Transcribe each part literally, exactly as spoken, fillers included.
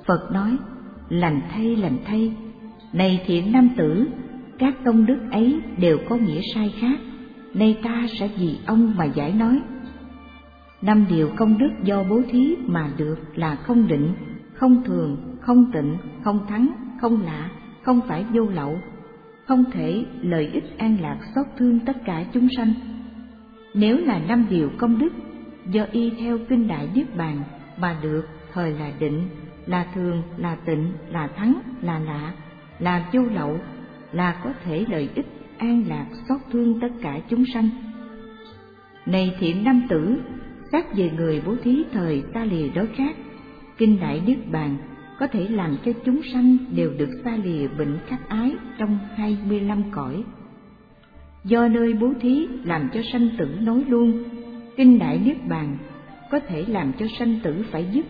Phật nói: lành thay, lành thay, này thiện nam tử, các công đức ấy đều có nghĩa sai khác, nay ta sẽ vì ông mà giải nói. Năm điều công đức do bố thí mà được là không định, không thường, không tịnh, không thắng, không lạ, không phải vô lậu, không thể lợi ích an lạc xót thương tất cả chúng sanh. Nếu là năm điều công đức do y theo kinh Đại Niết Bàn mà được, thời là định, là thường, là tịnh, là thắng, là lạ, là vô lậu, là có thể lợi ích an lạc xót thương tất cả chúng sanh. Này thiện nam tử, xét về người bố thí thời xa lìa đói khát, kinh Đại Niết Bàn có thể làm cho chúng sanh đều được xa lìa bệnh khát ái trong hai mươi lăm cõi. Do nơi bố thí làm cho sanh tử nối luôn, kinh Đại Niết Bàn có thể làm cho sanh tử phải dứt.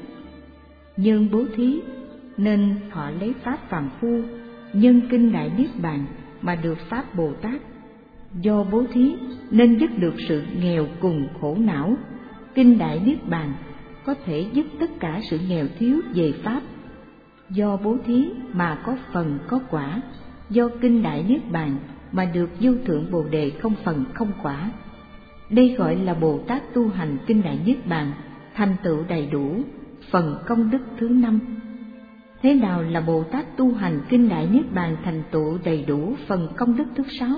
Nhân bố thí nên thọ lấy pháp phàm phu, nhân kinh Đại Niết Bàn mà được pháp Bồ Tát. Do bố thí nên dứt được sự nghèo cùng khổ não, kinh Đại Niết Bàn có thể dứt tất cả sự nghèo thiếu về pháp. Do bố thí mà có phần có quả, do kinh Đại Niết Bàn mà được vô thượng Bồ Đề không phần không quả. Đây gọi là Bồ Tát tu hành kinh Đại Niết Bàn thành tựu đầy đủ phần công đức thứ năm. Thế nào là Bồ Tát tu hành kinh Đại Niết Bàn thành tựu đầy đủ phần công đức thứ sáu?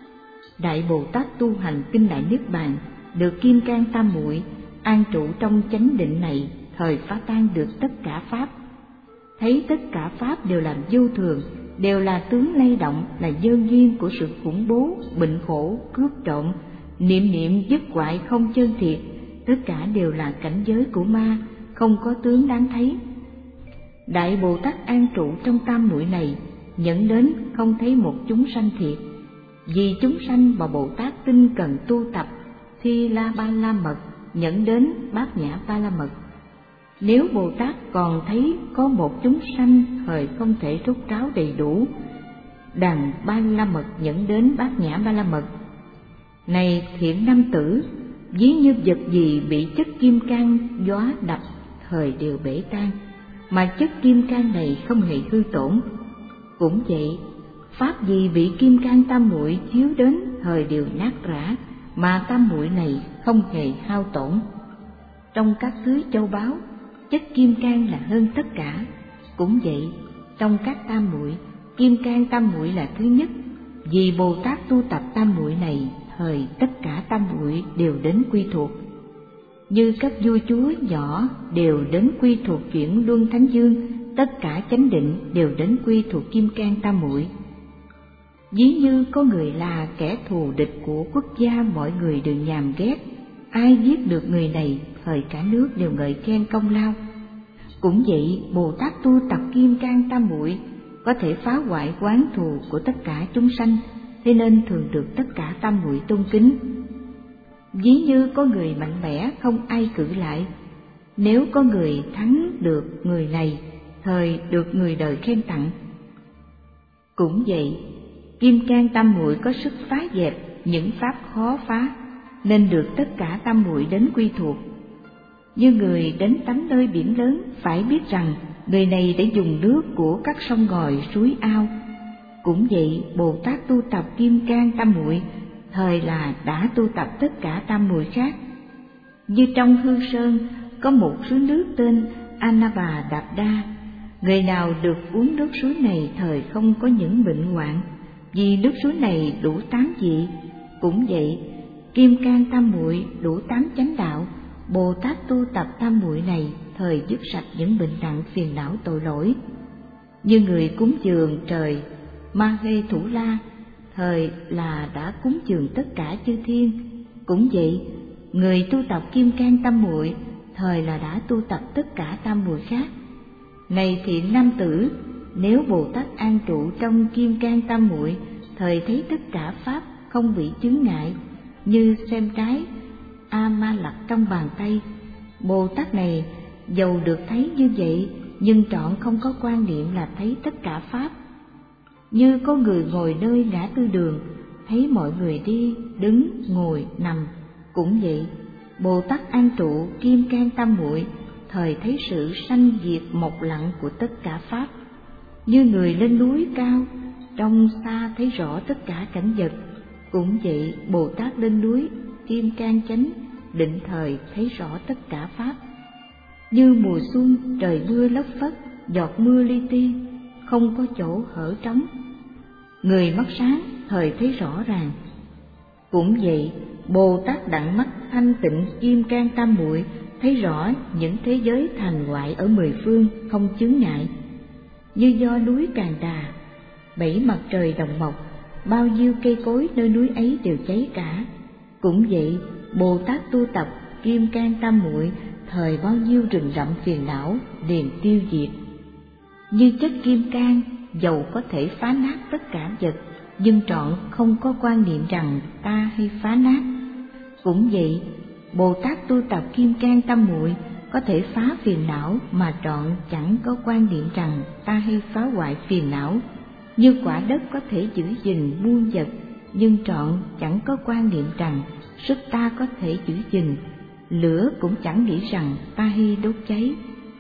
Đại Bồ Tát tu hành kinh Đại Niết Bàn được kim cang tam muội an trụ trong chánh định này, thời phá tan được tất cả pháp. Thấy tất cả pháp đều là vô thường, đều là tướng lay động, là dơn duyên của sự khủng bố, bệnh khổ, cướp trộm, niệm niệm dứt hoại không chân thiệt, tất cả đều là cảnh giới của ma, không có tướng đáng thấy. Đại Bồ Tát an trụ trong tam muội này, nhận đến không thấy một chúng sanh thiệt. Vì chúng sanh mà Bồ Tát tinh cần tu tập Thi La Ba La Mật, nhận đến Bát Nhã Ba La Mật. Nếu Bồ Tát còn thấy có một chúng sanh thời không thể rốt ráo đầy đủ đằng Ba La Mật, nhận đến Bát Nhã Ba La Mật. Này thiện nam tử, ví như vật gì bị chất kim cang gió đập thời đều bể tan, mà chất kim cang này không hề hư tổn. Cũng vậy, pháp gì bị kim cang tam muội chiếu đến thời đều nát rã, mà tam muội này không hề hao tổn. Trong các thứ châu báu, chất kim cang là hơn tất cả. Cũng vậy, trong các tam muội, kim cang tam muội là thứ nhất. Vì Bồ Tát tu tập tam muội này, thời tất cả tam muội đều đến quy thuộc. Như các vua chúa nhỏ đều đến quy thuộc chuyển luân thánh dương, tất cả chánh định đều đến quy thuộc kim cang tam muội. Ví như có người là kẻ thù địch của quốc gia, mọi người đều nhàm ghét, ai giết được người này, thời cả nước đều ngợi khen công lao. Cũng vậy, Bồ Tát tu tập kim cang tam muội có thể phá hoại oán thù của tất cả chúng sanh, thế nên thường được tất cả tam muội tôn kính. Ví như có người mạnh mẽ không ai cự lại, nếu có người thắng được người này, thời được người đời khen tặng. Cũng vậy, kim cang tam muội có sức phá dẹp những pháp khó phá, nên được tất cả tam muội đến quy thuộc. Như người đến tắm nơi biển lớn, phải biết rằng người này đã dùng nước của các sông ngòi, suối ao. Cũng vậy, Bồ Tát tu tập kim cang tam muội, thời là đã tu tập tất cả tam muội khác. Như trong Hương Sơn có một suối nước tên Anava Đạp Đa, người nào được uống nước suối này thời không có những bệnh hoạn, vì nước suối này đủ tám vị. Cũng vậy, kim cang tam muội đủ tám chánh đạo, Bồ Tát tu tập tam muội này thời dứt sạch những bệnh nặng phiền não tội lỗi. Như người cúng dường trời Ma Hê Thủ La, thời là đã cúng dường tất cả chư thiên. Cũng vậy, người tu tập kim cang tam muội, thời là đã tu tập tất cả tam muội khác. Này thiện nam tử, nếu Bồ Tát an trụ trong kim cang tam muội, thời thấy tất cả pháp không bị chướng ngại, như xem trái A Ma Lặc trong bàn tay. Bồ Tát này dầu được thấy như vậy, nhưng trọn không có quan niệm là thấy tất cả pháp. Như có người ngồi nơi ngã tư đường, thấy mọi người đi, đứng, ngồi, nằm. Cũng vậy, Bồ Tát an trụ kim cang tam muội, thời thấy sự sanh diệt mộc lặng của tất cả pháp. Như người lên núi cao, trong xa thấy rõ tất cả cảnh vật, cũng vậy Bồ Tát lên núi Kim Cang Chánh định thời thấy rõ tất cả pháp. Như mùa xuân trời mưa lất phất, giọt mưa li ti, không có chỗ hở trống. Người mắt sáng thời thấy rõ ràng. Cũng vậy, Bồ Tát đặng mắt thanh tịnh Kim Cang Tam Muội thấy rõ những thế giới thành hoại ở mười phương không chướng ngại. Như do núi Càn Đà, bảy mặt trời đồng mộc, bao nhiêu cây cối nơi núi ấy đều cháy cả. Cũng vậy, Bồ Tát tu tập Kim Cang Tam Muội thời bao nhiêu rừng rậm phiền não liền tiêu diệt. Như chất kim cang, dầu có thể phá nát tất cả vật, nhưng trọn không có quan niệm rằng ta hay phá nát. Cũng vậy, Bồ Tát tu tập Kim Cang Tam Muội có thể phá phiền não mà trọn chẳng có quan niệm rằng ta hay phá hoại phiền não. Như quả đất có thể giữ gìn muôn vật, nhưng trọn chẳng có quan niệm rằng sức ta có thể giữ gìn. Lửa cũng chẳng nghĩ rằng ta hay đốt cháy,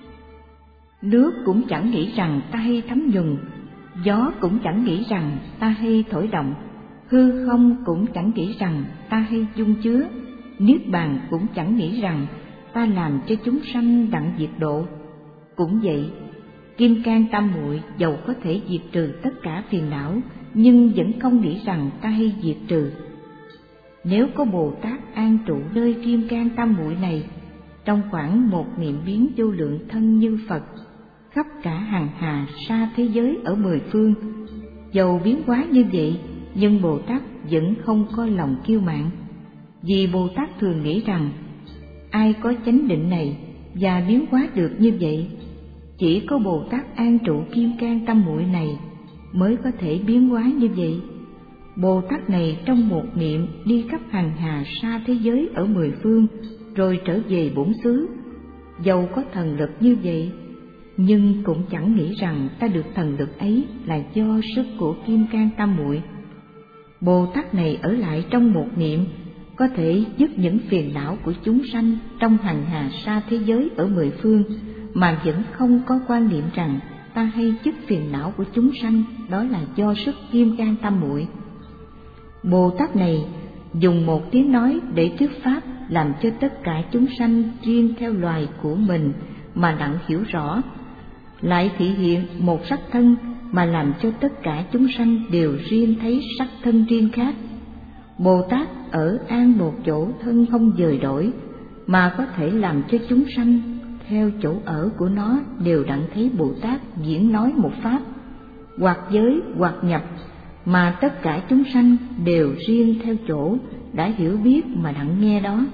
nước cũng chẳng nghĩ rằng ta hay thấm nhuần, gió cũng chẳng nghĩ rằng ta hay thổi động, hư không cũng chẳng nghĩ rằng ta hay dung chứa, niết bàn cũng chẳng nghĩ rằng ta làm cho chúng sanh đặng diệt độ. Cũng vậy, Kim Cang Tam Muội dầu có thể diệt trừ tất cả phiền não, nhưng vẫn không nghĩ rằng ta hay diệt trừ. Nếu có Bồ Tát an trụ nơi Kim Cang Tam Muội này, trong khoảng một niệm biến vô lượng thân như Phật, khắp cả hằng hà sa thế giới ở mười phương, dầu biến hóa như vậy, nhưng Bồ Tát vẫn không có lòng kiêu mạn. Vì Bồ Tát thường nghĩ rằng ai có chánh định này và biến hóa được như vậy, chỉ có Bồ Tát an trụ Kim Cang Tam Muội này mới có thể biến hóa như vậy. Bồ Tát này trong một niệm đi khắp hằng hà sa thế giới ở mười phương, rồi trở về bổn xứ. Dầu có thần lực như vậy, nhưng cũng chẳng nghĩ rằng ta được thần lực ấy là do sức của Kim Cang Tam Muội. Bồ Tát này ở lại trong một niệm, có thể dứt những phiền não của chúng sanh trong hằng hà sa thế giới ở mười phương, mà vẫn không có quan niệm rằng ta hay dứt phiền não của chúng sanh, đó là do sức Kim Cang Tam Muội. Bồ Tát này dùng một tiếng nói để thuyết pháp, làm cho tất cả chúng sanh riêng theo loài của mình mà đặng hiểu rõ, lại thị hiện một sắc thân mà làm cho tất cả chúng sanh đều riêng thấy sắc thân riêng khác. Bồ Tát ở an một chỗ thân không dời đổi, mà có thể làm cho chúng sanh theo chỗ ở của nó đều đặng thấy Bồ Tát diễn nói một pháp, hoặc giới hoặc nhập, mà tất cả chúng sanh đều riêng theo chỗ đã hiểu biết mà đặng nghe đó.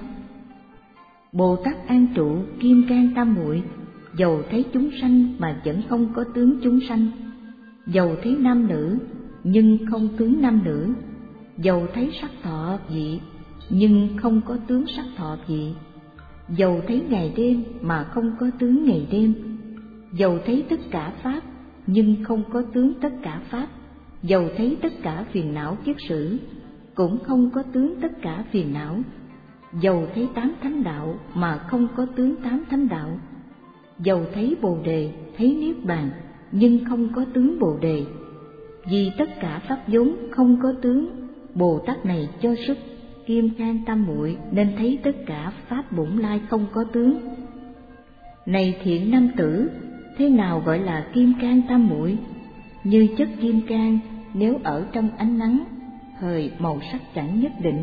Bồ Tát an trụ Kim Cang Tam Muội dầu thấy chúng sanh mà vẫn không có tướng chúng sanh, dầu thấy nam nữ nhưng không tướng nam nữ, dầu thấy sắc thọ vị nhưng không có tướng sắc thọ vị, dầu thấy ngày đêm mà không có tướng ngày đêm, dầu thấy tất cả pháp nhưng không có tướng tất cả pháp, dầu thấy tất cả phiền não kiết sử cũng không có tướng tất cả phiền não, dầu thấy tám thánh đạo mà không có tướng tám thánh đạo, dầu thấy bồ đề thấy niết bàn nhưng không có tướng bồ đề. Vì tất cả pháp vốn không có tướng, Bồ Tát này cho sức Kim Cang Tam Muội nên thấy tất cả pháp bổn lai không có tướng. Này thiện nam tử, thế nào gọi là Kim Cang Tam Muội? Như chất kim cang nếu ở trong ánh nắng, thời màu sắc chẳng nhất định.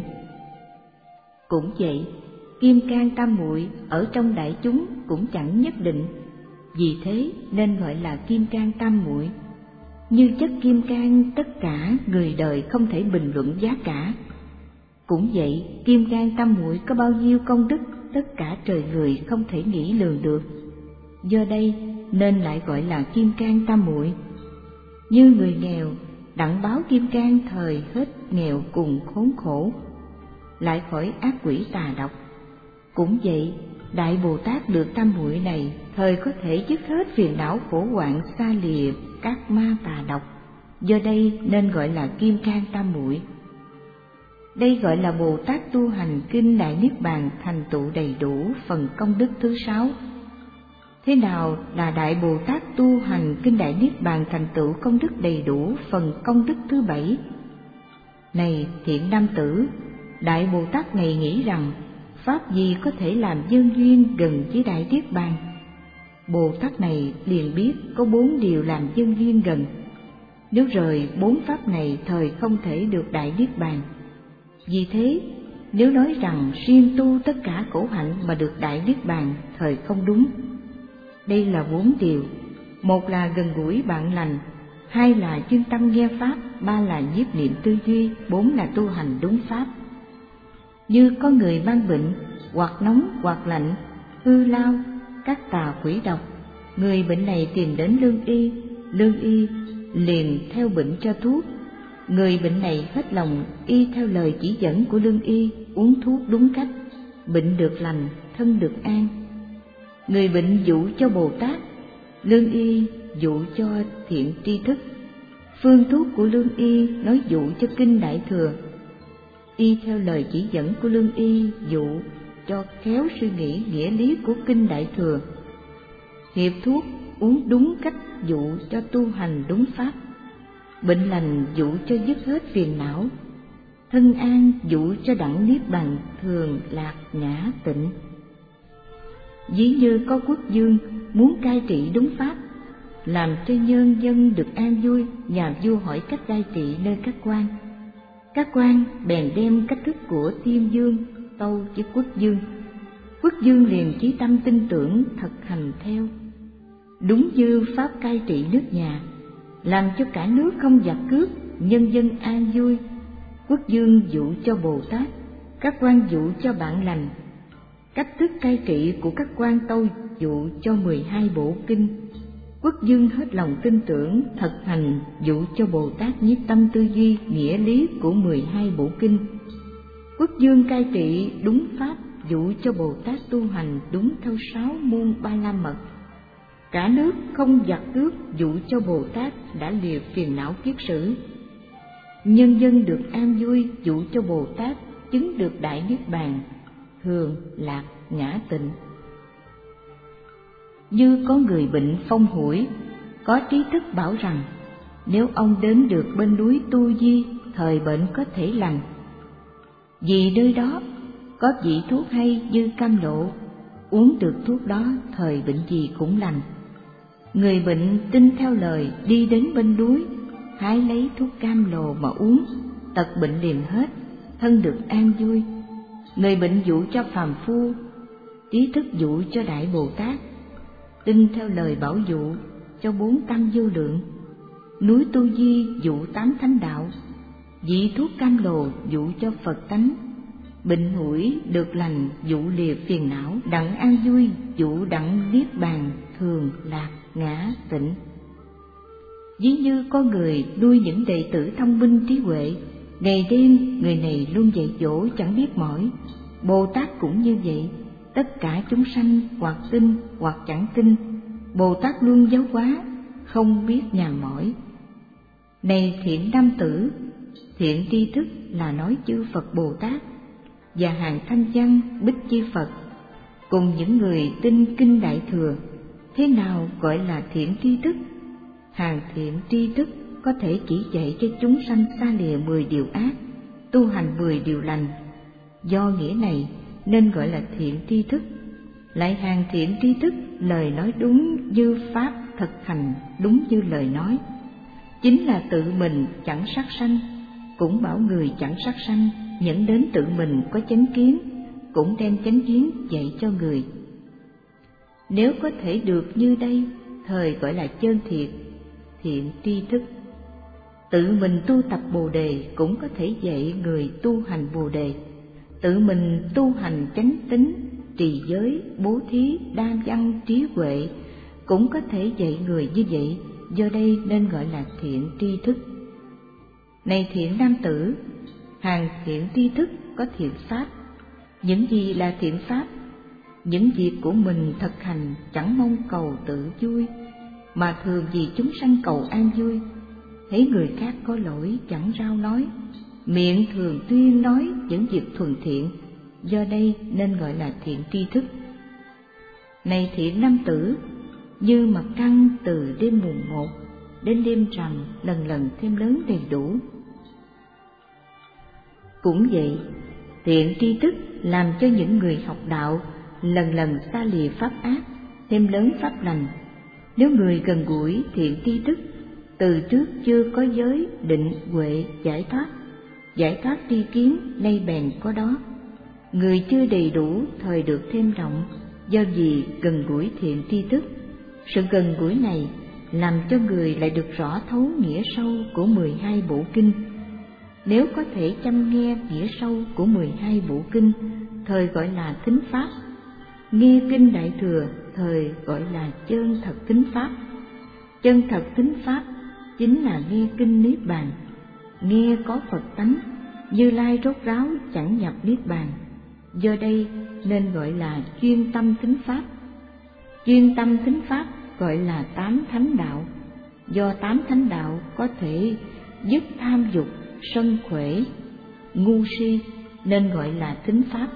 Cũng vậy, Kim Cang Tam Muội ở trong đại chúng cũng chẳng nhất định, vì thế nên gọi là Kim Cang Tam Muội. Như chất kim cang tất cả người đời không thể bình luận giá cả. Cũng vậy, Kim Cang Tam Muội có bao nhiêu công đức tất cả trời người không thể nghĩ lường được. Do đây nên lại gọi là Kim Cang Tam Muội. Như người nghèo đặng báo kim cang thời hết nghèo cùng khốn khổ, lại khỏi ác quỷ tà độc. Cũng vậy, Đại Bồ Tát được Tam Muội này thời có thể dứt hết phiền não khổ hoạn xa lìa các ma tà độc. Do đây nên gọi là Kim Cang Tam Muội. Đây gọi là Bồ Tát tu hành kinh Đại Niết Bàn thành tựu đầy đủ phần công đức thứ sáu. Thế nào là Đại Bồ Tát tu hành kinh Đại Niết Bàn thành tựu công đức đầy đủ phần công đức thứ bảy? Này thiện nam tử, Đại Bồ Tát này nghĩ rằng pháp gì có thể làm nhân duyên gần với Đại Niết Bàn? Bồ Tát này liền biết có bốn điều làm nhân duyên gần. Nếu rời bốn pháp này thời không thể được Đại Niết Bàn. Vì thế, nếu nói rằng riêng tu tất cả khổ hạnh mà được Đại Niết Bàn thời không đúng. Đây là bốn điều: một là gần gũi bạn lành, hai là chuyên tâm nghe pháp, ba là nhiếp niệm tư duy, bốn là tu hành đúng pháp. Như có người mang bệnh, hoặc nóng hoặc lạnh, hư lao, các tà quỷ độc, người bệnh này tìm đến lương y, lương y liền theo bệnh cho thuốc. Người bệnh này hết lòng y theo lời chỉ dẫn của lương y, uống thuốc đúng cách, bệnh được lành, thân được an. Người bệnh dụ cho Bồ Tát, lương y dụ cho thiện tri thức. Phương thuốc của lương y nói dụ cho kinh Đại Thừa, y theo lời chỉ dẫn của lương y dụ cho khéo suy nghĩ nghĩa lý của kinh Đại Thừa. Hiệp thuốc uống đúng cách dụ cho tu hành đúng pháp. Bệnh lành dụ cho dứt hết phiền não, thân an dụ cho đẳng niết bàn thường lạc ngã tịnh. Ví như có quốc vương muốn cai trị đúng pháp, làm cho nhân dân được an vui, nhà vua hỏi cách cai trị nơi các quan. Các quan bèn đem cách thức của Thiên Vương tâu với quốc vương. Quốc vương liền chí tâm tin tưởng thực hành theo, đúng như pháp cai trị nước nhà, làm cho cả nước không giặc cướp, nhân dân an vui. Quốc vương dụ cho Bồ Tát, các quan dụ cho bạn lành. Cách thức cai trị của các quan tâu dụ cho mười hai bộ kinh. Quốc vương hết lòng tin tưởng thực hành dụ cho Bồ Tát nhiếp tâm tư duy nghĩa lý của mười hai bộ kinh. Quốc vương cai trị đúng pháp dụ cho Bồ Tát tu hành đúng theo sáu môn ba la mật. Cả nước không giặc cướp dụ cho Bồ Tát đã lìa phiền não kiết sử. Nhân dân được an vui dụ cho Bồ Tát chứng được Đại Niết Bàn thường lạc ngã tịnh. Như có người bệnh phong hủi, có trí thức bảo rằng nếu ông đến được bên núi Tu Di, thời bệnh có thể lành. Vì nơi đó có vị thuốc hay như cam lộ, uống được thuốc đó thời bệnh gì cũng lành. Người bệnh tin theo lời đi đến bên núi, hái lấy thuốc cam lồ mà uống, tật bệnh liền hết, thân được an vui. Người bệnh dụ cho phàm phu, trí thức dụ cho Đại Bồ Tát, tin theo lời bảo dụ cho bốn tâm vô lượng. Núi Tu Di dụ tám thánh đạo, vị thuốc cam lồ dụ cho Phật tánh. Bệnh hủi được lành dụ lìa phiền não, đặng an vui dụ đặng niết bàn thường lạc ngã tịnh. Ví như có người nuôi những đệ tử thông minh trí huệ, ngày đêm người này luôn dạy dỗ chẳng biết mỏi. Bồ Tát cũng như vậy, tất cả chúng sanh hoặc tin hoặc chẳng tin, Bồ Tát luôn giáo hóa, không biết nhàn mỏi. Này thiện nam tử, thiện tri thức là nói chư Phật Bồ Tát và hàng thanh văn bích chi Phật cùng những người tin kinh Đại Thừa. Thế nào gọi là thiện tri thức? Hàng thiện tri thức có thể chỉ dạy cho chúng sanh xa lìa mười điều ác, tu hành mười điều lành. Do nghĩa này nên gọi là thiện tri thức. Lại hàng thiện tri thức lời nói đúng như pháp, thực hành đúng như lời nói. Chính là tự mình chẳng sát sanh, cũng bảo người chẳng sát sanh, dẫn đến tự mình có chánh kiến, cũng đem chánh kiến dạy cho người. Nếu có thể được như đây, thời gọi là chân thiệt, thiện tri thức. Tự mình tu tập Bồ Đề cũng có thể dạy người tu hành Bồ Đề. Tự mình tu hành chánh tín, trì giới, bố thí, đa văn, trí huệ cũng có thể dạy người như vậy. Do đây nên gọi là thiện tri thức. Này thiện nam tử, hàng thiện tri thức có thiện pháp. Những gì là thiện pháp? Những việc của mình thực hành chẳng mong cầu tự vui, mà thường vì chúng sanh cầu an vui. Thấy người khác có lỗi chẳng rao nói, miệng thường tuyên nói những việc thuần thiện. Do đây nên gọi là thiện tri thức. Này thiện nam tử, như mặt trăng từ đêm mùng một đến đêm rằm lần lần thêm lớn đầy đủ. Cũng vậy, thiện tri thức làm cho những người học đạo lần lần xa lìa pháp ác, thêm lớn pháp lành. Nếu người gần gũi thiện tri thức, từ trước chưa có giới, định, huệ, giải thoát, giải thoát tri kiến nay bèn có đó. Người chưa đầy đủ thời được thêm rộng, do vì gần gũi thiện tri thức. Sự gần gũi này làm cho người lại được rõ thấu nghĩa sâu của mười hai bộ kinh. Nếu có thể chăm nghe nghĩa sâu của mười hai bộ kinh, thời gọi là thính pháp. Nghe kinh Đại Thừa, thời gọi là chân thật thính pháp. Chân thật thính pháp chính là nghe kinh Niết Bàn. Nghe có Phật tánh, Như Lai rốt ráo chẳng nhập Niết Bàn. Do đây nên gọi là chuyên tâm thính pháp. Chuyên tâm thính pháp gọi là tám thánh đạo. Do tám thánh đạo có thể dứt tham dục, sân khỏe, ngu si, nên gọi là thính pháp.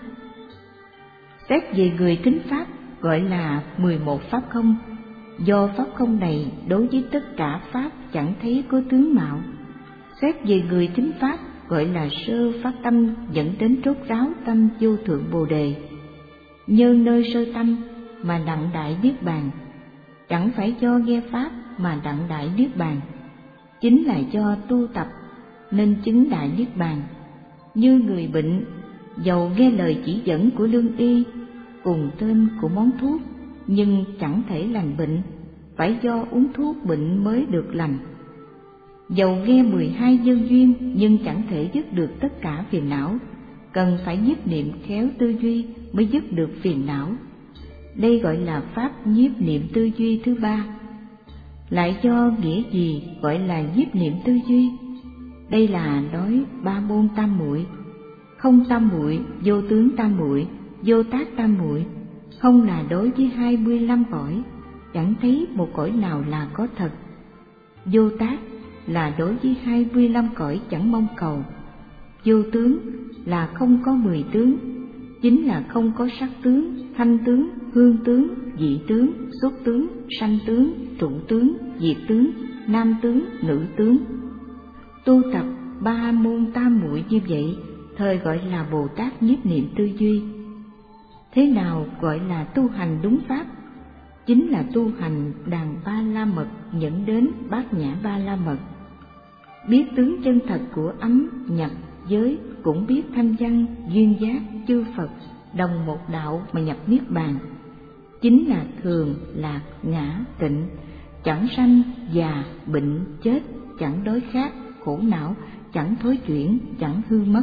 Xét về người thính pháp gọi là mười một pháp không. Do pháp không này đối với tất cả pháp chẳng thấy có tướng mạo. Xét về người thính pháp gọi là sơ phát tâm dẫn đến rốt ráo tâm vô thượng Bồ Đề. Nhân nơi sơ tâm mà đặng đại Niết Bàn, chẳng phải do nghe pháp mà đặng đại Niết Bàn, chính là do tu tập nên chứng đại Niết Bàn. Như người bệnh, dầu nghe lời chỉ dẫn của lương y cùng tên của món thuốc, nhưng chẳng thể lành bệnh, phải do uống thuốc bệnh mới được lành. Dầu nghe mười hai nhân duyên nhưng chẳng thể dứt được tất cả phiền não, cần phải nhiếp niệm khéo tư duy mới dứt được phiền não. Đây gọi là pháp nhiếp niệm tư duy thứ ba. Lại do nghĩa gì gọi là nhiếp niệm tư duy? Đây là nói ba môn tam muội: không tam muội, vô tướng tam muội, vô tác tam muội. Không là đối với hai mươi lăm cõi, chẳng thấy một cõi nào là có thật. Vô tác là đối với hai mươi lăm cõi chẳng mong cầu. Vô tướng là không có mười tướng, chính là không có sắc tướng, thanh tướng, hương tướng, vị tướng, xuất tướng, sanh tướng, trụ tướng, diệt tướng, nam tướng, nữ tướng. Tu tập ba môn tam muội như vậy, thời gọi là Bồ Tát nhiếp niệm tư duy. Thế nào gọi là tu hành đúng pháp? Chính là tu hành đàn ba la mật dẫn đến bát nhã ba la mật. Biết tướng chân thật của ấm, nhập, giới, cũng biết thanh văn, duyên giác, chư Phật, đồng một đạo mà nhập Niết Bàn. Chính là thường, lạc, ngã, tịnh, chẳng sanh, già, bệnh, chết, chẳng đối khác, khổ não, chẳng thối chuyển, chẳng hư mất.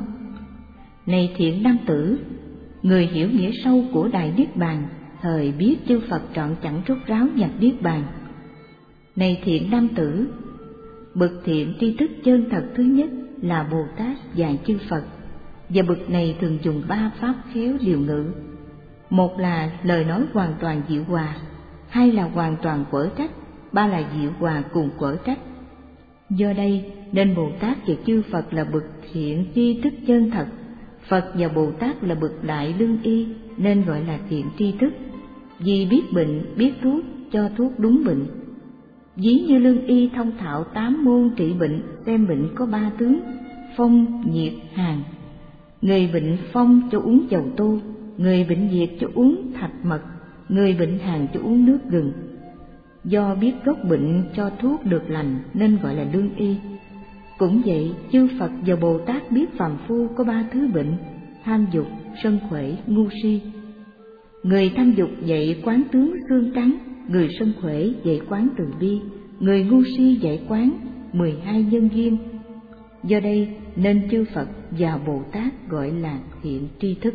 Này thiện nam tử, người hiểu nghĩa sâu của Đại Niết Bàn, thời biết chư Phật trọn chẳng rốt ráo nhập Niết Bàn. Này thiện nam tử, bậc thiện tri thức chân thật thứ nhất là Bồ Tát dạy chư Phật, và bậc này thường dùng ba pháp khéo điều ngữ. Một là lời nói hoàn toàn diệu hòa, hai là hoàn toàn quở trách, ba là diệu hòa cùng quở trách. Do đây nên Bồ Tát và chư Phật là bậc thiện tri thức chân thật. Phật và Bồ Tát là bậc đại lương y, nên gọi là thiện tri thức. Vì biết bệnh, biết thuốc, cho thuốc đúng bệnh. Ví như lương y thông thạo tám môn trị bệnh, xem bệnh có ba tướng: phong, nhiệt, hàn. Người bệnh phong cho uống dầu tô, người bệnh nhiệt cho uống thạch mật, người bệnh hàn cho uống nước gừng. Do biết gốc bệnh cho thuốc được lành nên gọi là lương y. Cũng vậy, chư Phật và Bồ Tát biết phàm phu có ba thứ bệnh: tham dục, sân khỏe, ngu si. Người tham dục dạy quán tướng xương trắng, người sân khỏe dạy quán từ bi, người ngu si dạy quán mười hai nhân duyên. Do đây nên chư Phật và Bồ Tát gọi là thiện tri thức.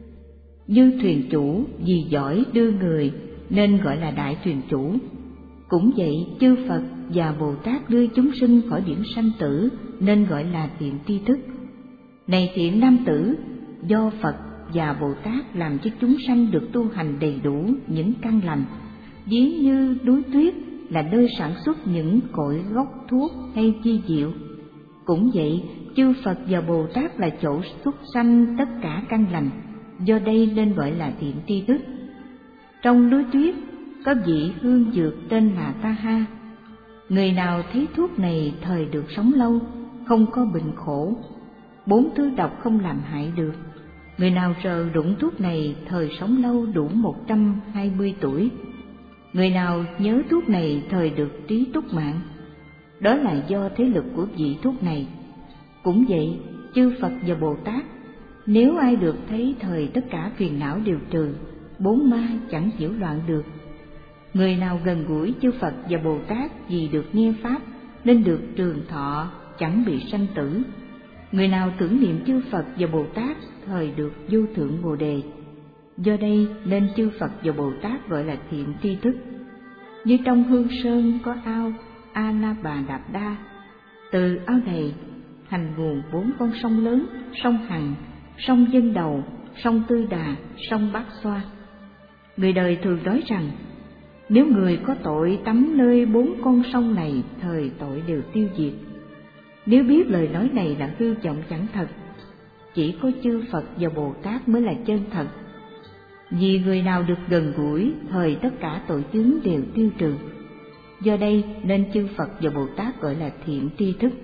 Như thuyền chủ vì giỏi đưa người nên gọi là đại thuyền chủ. Cũng vậy, chư Phật và Bồ Tát đưa chúng sinh khỏi biển sanh tử nên gọi là thiện tri thức. Này thiện nam tử, do Phật và Bồ Tát làm cho chúng sanh được tu hành đầy đủ những căn lành. Ví như núi tuyết là nơi sản xuất những cội gốc thuốc hay chi diệu. Cũng vậy, chư Phật và Bồ Tát là chỗ xuất sanh tất cả căn lành. Do đây nên gọi là thiện tri thức. Trong núi tuyết có vị hương dược tên là Taha. Người nào thấy thuốc này thời được sống lâu, không có bệnh khổ, bốn thứ độc không làm hại được. Người nào rờ đụng thuốc này thời sống lâu đủ một trăm hai mươi tuổi. Người nào nhớ thuốc này thời được trí túc mạng. Đó là do thế lực của vị thuốc này. Cũng vậy, chư Phật và Bồ Tát, nếu ai được thấy thời tất cả phiền não đều trừ, bốn ma chẳng nhiễu loạn được. Người nào gần gũi chư Phật và Bồ Tát vì được nghe Pháp nên được trường thọ, chẳng bị sanh tử. Người nào tưởng niệm chư Phật và Bồ Tát thời được vô thượng Bồ Đề. Do đây nên chư Phật và Bồ Tát gọi là thiện tri thức. Như trong Hương Sơn có ao A La Bà Đạp Đa, từ ao này thành nguồn bốn con sông lớn: sông Hằng, sông Dân Đầu, sông Tư Đà, sông Bát Xoa. Người đời thường nói rằng nếu người có tội tắm nơi bốn con sông này thời tội đều tiêu diệt. Nếu biết lời nói này là hư vọng chẳng thật, chỉ có chư Phật và Bồ Tát mới là chân thật. Vì người nào được gần gũi thời tất cả tội chướng đều tiêu trừ. Do đây nên chư Phật và Bồ Tát gọi là thiện tri thức.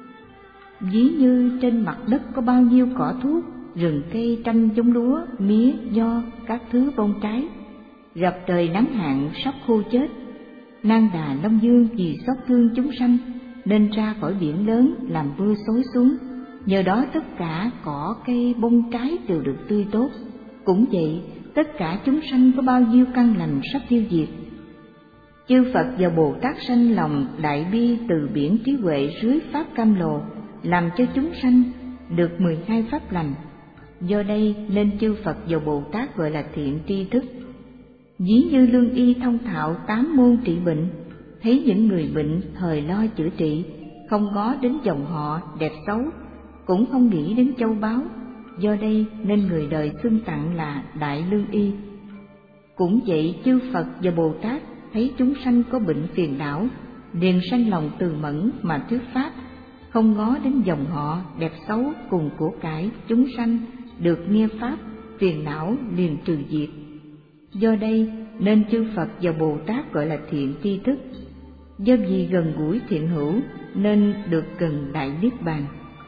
Ví như trên mặt đất có bao nhiêu cỏ thuốc, rừng cây, trăm giống lúa, mía, nho, các thứ bông trái, gặp trời nắng hạn sắp khô chết. Nang Đà Long Dương vì xót thương chúng sanh nên ra khỏi biển lớn làm mưa xối xuống, nhờ đó tất cả cỏ cây bông trái đều được tươi tốt. Cũng vậy, tất cả chúng sanh có bao nhiêu căn lành sắp tiêu diệt. Chư Phật và Bồ Tát sanh lòng đại bi từ biển trí huệ dưới pháp cam lồ, làm cho chúng sanh được mười hai pháp lành. Do đây nên chư Phật và Bồ Tát gọi là thiện tri thức. Ví như lương y thông thạo tám môn trị bệnh, thấy những người bệnh thời lo chữa trị, không ngó đến dòng họ đẹp xấu, cũng không nghĩ đến châu báu. Do đây nên người đời xưng tặng là đại lương y. Cũng vậy, chư Phật và Bồ Tát thấy chúng sanh có bệnh phiền não, liền sanh lòng từ mẫn mà thuyết pháp, không ngó đến dòng họ đẹp xấu cùng của cải chúng sanh, được nghe pháp, phiền não liền trừ diệt. Do đây nên chư Phật và Bồ Tát gọi là thiện tri thức. Do vì gần gũi thiện hữu nên được gần đại niết bàn.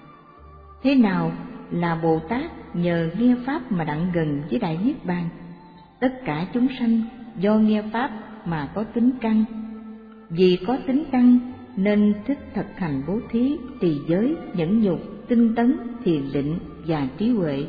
Thế nào là Bồ Tát nhờ nghe pháp mà đặng gần với đại niết bàn? Tất cả chúng sanh do nghe pháp mà có tính căn. Vì có tính căn nên thích thực hành bố thí, trì giới, nhẫn nhục, tinh tấn, thiền định và trí huệ,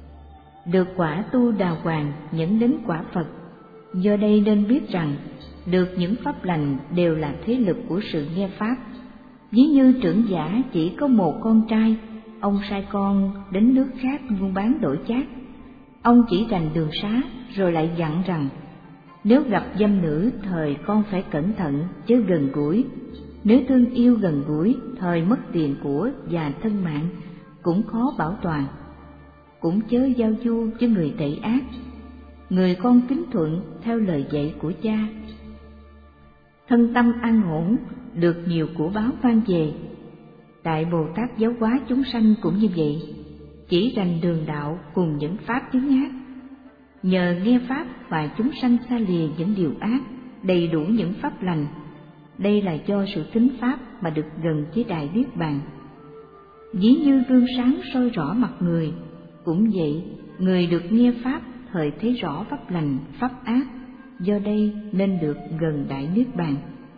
được quả tu đà hoàng, nhẫn đến quả Phật. Do đây nên biết rằng được những pháp lành đều là thế lực của sự nghe pháp. Ví như trưởng giả chỉ có một con trai, ông sai con đến nước khác buôn bán đổi chác. Ông chỉ rành đường xá rồi lại dặn rằng nếu gặp dâm nữ thời con phải cẩn thận chứ gần gũi, nếu thương yêu gần gũi thời mất tiền của và thân mạng cũng khó bảo toàn. Cũng chớ giao du với người tệ ác. Người con kính thuận theo lời dạy của cha, thân tâm an ổn, được nhiều của báo mang về. Đại Bồ Tát giáo hóa chúng sanh cũng như vậy, chỉ rành đường đạo cùng những pháp chứng ác. Nhờ nghe pháp và chúng sanh xa lìa những điều ác, đầy đủ những pháp lành. Đây là do sự thính pháp mà được gần với đại niết bàn. Ví như gương sáng soi rõ mặt người, cũng vậy, người được nghe pháp thời thấy rõ pháp lành, pháp ác. Do đây nên được gần đại niết bàn.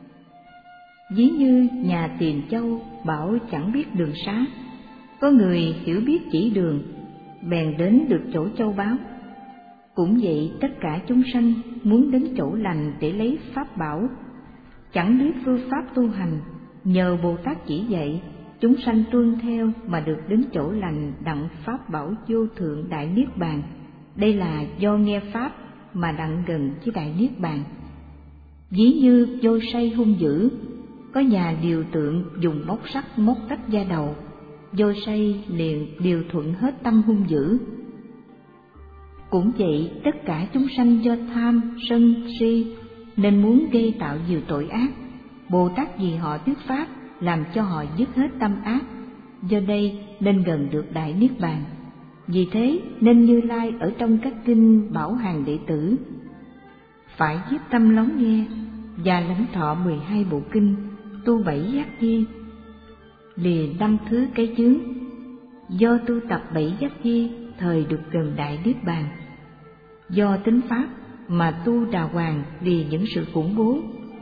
Ví như nhà Tiền Châu bảo chẳng biết đường xá, có người hiểu biết chỉ đường, bèn đến được chỗ châu báu. Cũng vậy, tất cả chúng sanh muốn đến chỗ lành để lấy pháp bảo, chẳng biết phương pháp tu hành, nhờ Bồ Tát chỉ dạy, chúng sanh tuân theo mà được đến chỗ lành đặng pháp bảo vô thượng đại niết bàn. Đây là do nghe pháp mà đặng gần với đại niết bàn. Ví như vô say hung dữ, có nhà điều tượng dùng móc sắt móc tách da đầu, vô say liền điều thuận hết tâm hung dữ. Cũng vậy, tất cả chúng sanh do tham, sân, si nên muốn gây tạo nhiều tội ác. Bồ Tát vì họ thuyết pháp làm cho họ dứt hết tâm ác. Do đây nên gần được đại niết bàn. Vì thế nên Như Lai ở trong các kinh bảo hàng đệ tử: phải nhiếp tâm lắng nghe và lãnh thọ mười hai bộ kinh, tu bảy giác chi, lìa năm thứ cái chướng. Do tu tập bảy giác chi, thời được gần đại niết bàn. Do tính pháp mà tu đà hoàng lìa những sự khủng bố.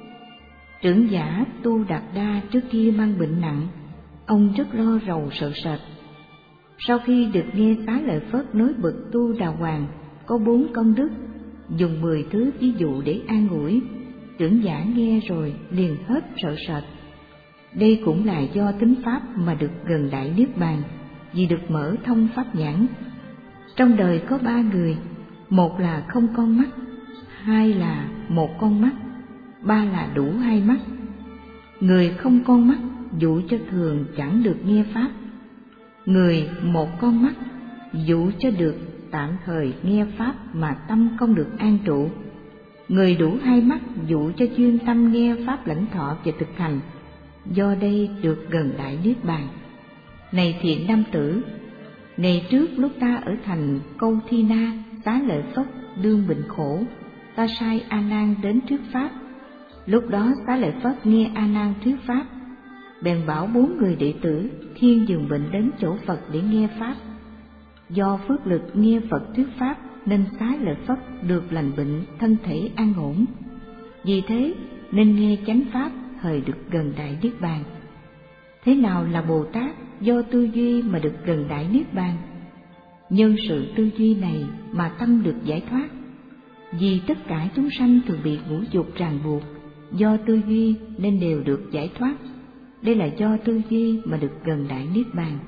Trưởng giả Tu Đạt Đa trước kia mang bệnh nặng, ông rất lo rầu sợ sệt. Sau khi được nghe Xá Lợi Phất nói bậc Tu Đà Hoàng có bốn công đức, dùng mười thứ ví dụ để an ủi, trưởng giả nghe rồi liền hết sợ sệt. Đây cũng là do tính pháp mà được gần đại niết bàn, vì được mở thông pháp nhãn. Trong đời có ba người, một là không con mắt, hai là một con mắt, ba là đủ hai mắt. Người không con mắt dụ cho thường chẳng được nghe pháp, người một con mắt dụ cho được tạm thời nghe pháp mà tâm không được an trụ, người đủ hai mắt dụ cho chuyên tâm nghe pháp lãnh thọ và thực hành, do đây được gần đại niết bàn. Này thiện nam tử, ngày trước lúc ta ở thành Câu Thi Na, Xá Lợi Phất đương bệnh khổ, ta sai A Nan đến thuyết pháp. Lúc đó Xá Lợi Phất nghe A Nan thuyết pháp, bèn bảo bốn người đệ tử khiêng giường bệnh đến chỗ Phật để nghe pháp. Do phước lực nghe Phật thuyết pháp nên Xá Lợi Phất được lành bệnh, thân thể an ổn. Vì thế nên nghe chánh pháp, thời được gần đại niết bàn. Thế nào là Bồ Tát do tư duy mà được gần đại niết bàn? Nhân sự tư duy này mà tâm được giải thoát. Vì tất cả chúng sanh thường bị ngũ dục ràng buộc, do tư duy nên đều được giải thoát. Đây là do tư duy mà được gần đại niết bàn.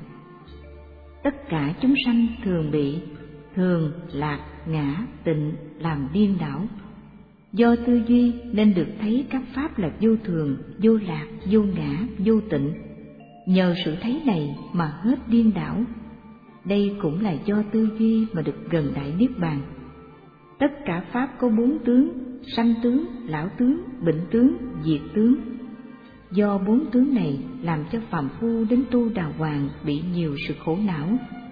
Tất cả chúng sanh thường bị thường, lạc, ngã, tịnh làm điên đảo. Do tư duy nên được thấy các pháp là vô thường, vô lạc, vô ngã, vô tịnh. Nhờ sự thấy này mà hết điên đảo. Đây cũng là do tư duy mà được gần đại niết bàn. Tất cả pháp có bốn tướng: sanh tướng, lão tướng, bệnh tướng, diệt tướng. Do bốn tướng này làm cho phàm phu đến tu đà hoàng bị nhiều sự khổ não.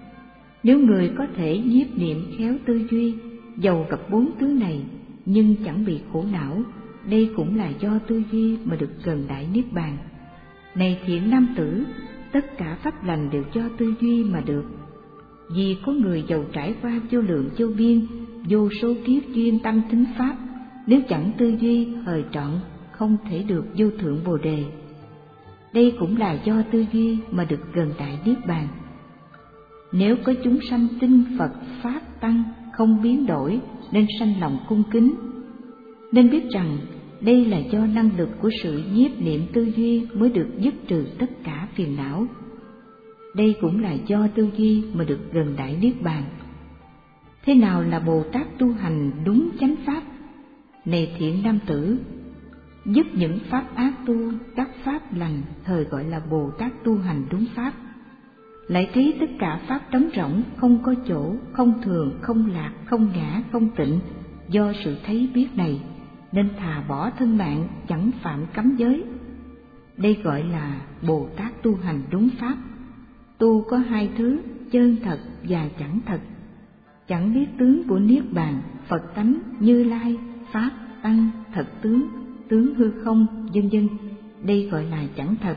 Nếu người có thể nhiếp niệm khéo tư duy, dầu gặp bốn tướng này nhưng chẳng bị khổ não, đây cũng là do tư duy mà được gần đại niết bàn. Này thiện nam tử, tất cả pháp lành đều do tư duy mà được. Vì có người giàu trải qua vô lượng vô biên, vô số kiếp chuyên tâm thính pháp, nếu chẳng tư duy hời trọn không thể được vô thượng bồ đề. Đây cũng là do tư duy mà được gần đại niết bàn. Nếu có chúng sanh tin Phật pháp tăng không biến đổi nên sanh lòng cung kính, nên biết rằng đây là do năng lực của sự nhiếp niệm tư duy mới được dứt trừ tất cả phiền não. Đây cũng là do tư duy mà được gần đại niết bàn. Thế nào là Bồ Tát tu hành đúng chánh pháp? Này thiện nam tử, dứt những pháp ác tu các pháp lành, thời gọi là Bồ Tát tu hành đúng pháp. Lại thấy tất cả pháp trống rỗng, không có chỗ, không thường, không lạc, không ngã, không tịnh. Do sự thấy biết này nên thà bỏ thân mạng, chẳng phạm cấm giới. Đây gọi là Bồ Tát tu hành đúng pháp. Tu có hai thứ, chân thật và chẳng thật. Chẳng biết tướng của niết bàn, Phật tánh, Như Lai, pháp tăng, thật tướng, tướng hư không, vân vân. Đây gọi là chẳng thật.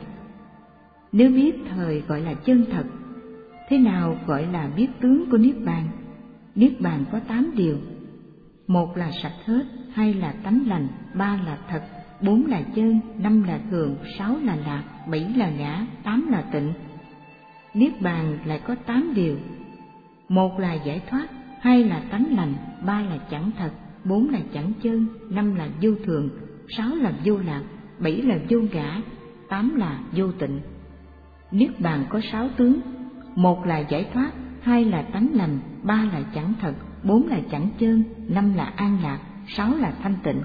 Nếu biết thời gọi là chân thật. Thế nào gọi là biết tướng của niết bàn? Niết bàn có tám điều. Một là sạch hết, hai là tánh lành, ba là thật, bốn là chân, năm là thường, sáu là lạc, bảy là ngã, tám là tịnh. Niết bàn lại có tám điều. Một là giải thoát, hai là tánh lành, ba là chẳng thật, bốn là chẳng chân, năm là vô thường, sáu là vô lạc, bảy là vô ngã, tám là vô tịnh. Niết bàn có sáu tướng. Một là giải thoát, hai là tánh lành, ba là chẳng thật, bốn là chẳng chân, năm là an lạc, sáu là thanh tịnh.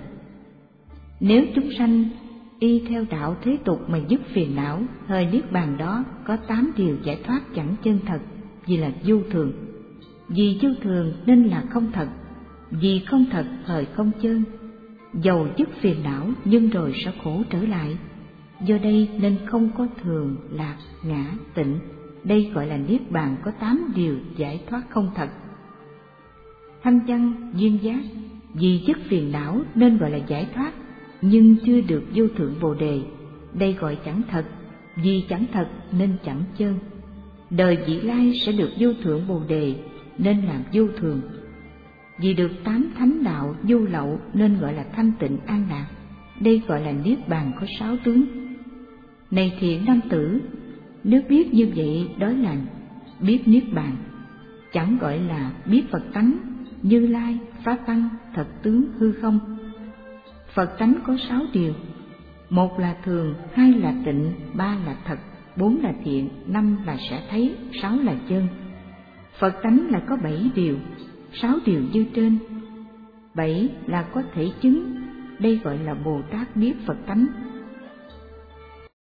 Nếu chúng sanh y theo đạo thế tục mà dứt phiền não, thời niết bàn đó có tám điều giải thoát chẳng chân thật, vì là vô thường. Vì vô thường nên là không thật, vì không thật thời không chân. Dầu dứt phiền não nhưng rồi sẽ khổ trở lại. Do đây nên không có thường, lạc, ngã, tịnh. Đây gọi là niết bàn có tám điều giải thoát không thật. Thanh văn duyên giác, Vì dứt phiền não nên gọi là giải thoát, nhưng chưa được vô thượng Bồ đề, đây gọi chẳng thật. Vì chẳng thật nên chẳng chân. Đời vị lai sẽ được vô thượng Bồ đề nên làm vô thường. Vì được tám thánh đạo vô lậu nên gọi là thanh tịnh an lạc, đây gọi là niết bàn có sáu tướng. Này thiện nam tử, nếu biết như vậy đó là biết niết bàn, chẳng gọi là biết Phật tánh, Như Lai, Pháp Tăng, thật tướng hư không. Phật tánh có sáu điều: một là thường, hai là tịnh, ba là thật, bốn là thiện, năm là sẽ thấy, sáu là chân. Phật tánh là có bảy điều, sáu điều như trên. Bảy là có thể chứng, đây gọi là Bồ Tát biết Phật tánh.